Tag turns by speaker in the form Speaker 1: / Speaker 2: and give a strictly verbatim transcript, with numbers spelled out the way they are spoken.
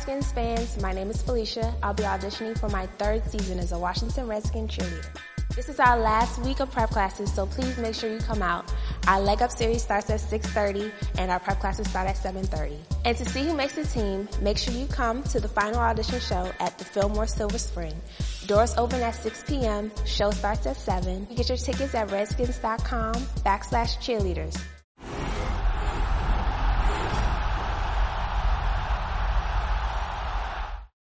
Speaker 1: Redskins fans, my name is Felicia. I'll be auditioning for my third season as a Washington Redskins cheerleader. This is our last week of prep classes, so please make sure you come out. Our leg up series starts at six thirty and our prep classes start at seven thirty. And to see who makes the team, make sure you come to the final audition show at the Fillmore Silver Spring. Doors open at six p.m. Show starts at seven. You get your tickets at redskins.com backslash cheerleaders.